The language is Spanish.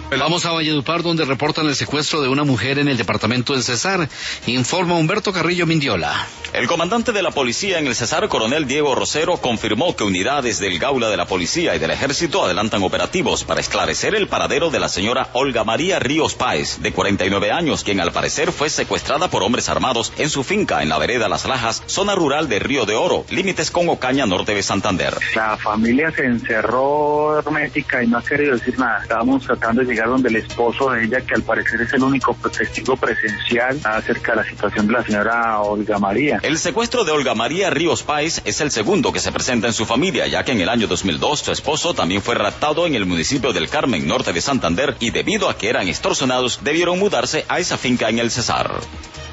Vamos a Valledupar, donde reportan el secuestro de una mujer en el departamento del Cesar. Informa Humberto Carrillo Mindiola. El comandante de la policía en el Cesar, coronel Diego Rosero, confirmó que unidades del Gaula de la Policía y del Ejército adelantan operativos para esclarecer el paradero de la señora Olga María Ríos Páez, de 49 años, quien al parecer fue secuestrada por hombres armados en su finca en la vereda Las Lajas, zona rural de Río de Oro, límites con Ocaña, norte de Santander. La familia se encerró hermética y no ha querido decir nada. Estábamos tratando de llegar donde el esposo de ella, que al parecer es el único testigo presencial acerca de la situación de la señora Olga María. El secuestro de Olga María Ríos Páez es el segundo que se presenta en su familia, ya que en el año 2002 su esposo también fue raptado en el municipio del Carmen, norte de Santander, y debido a que eran extorsionados, debieron mudarse a esa finca en el Cesar.